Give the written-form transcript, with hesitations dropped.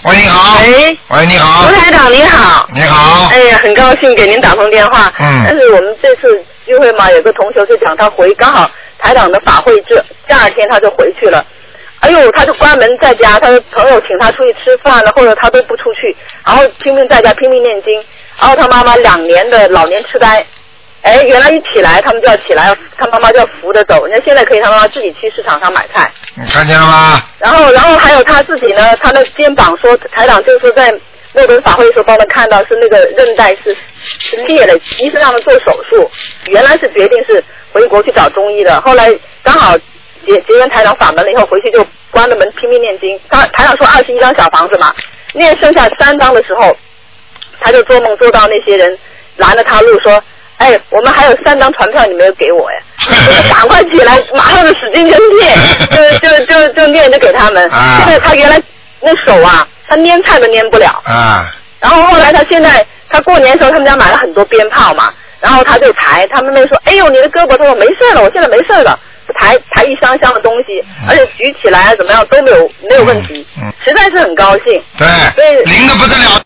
喂，你好。喂，你好。 卢台长你好。 你好。 哎呀，很高兴给您打通电话。但是我们这次聚会嘛，有个同学就讲他刚好台长的法会第二天他就回去了。哎呦，他就关门在家，他的朋友请他出去吃饭了，或者他都不出去，然后拼命在家拼命念经。然后他妈妈2年的老年痴呆，哎，原来一起来他们就要起来，他妈妈就要扶着走。人家现在可以他妈妈自己去市场上买菜。 你看见了吗？ 然后还有他自己呢，他的肩膀说台长就是在诺顿法会的时候帮他看到是那个韧带是裂了，医生让他做手术，原来是决定是回国去找中医的，后来刚好结缘台长法门了以后，回去就关了门拼命念经。台长说21张小房子嘛，念剩下3张的时候，他就做梦做到那些人拦着他路说，哎，我们还有3张船票你没有给我呀，赶快起来，马上就使劲就念，就念着给他们。现在他原来那手啊，他拈菜都拈不了。然后后来他过年的时候他们家买了很多鞭炮嘛，然后他就抬，他妹妹说，哎呦你的胳膊，他说没事了，我现在没事了。抬一箱箱的东西，而且举起来怎么样都没有问题，实在是很高兴。 对，灵的不得了。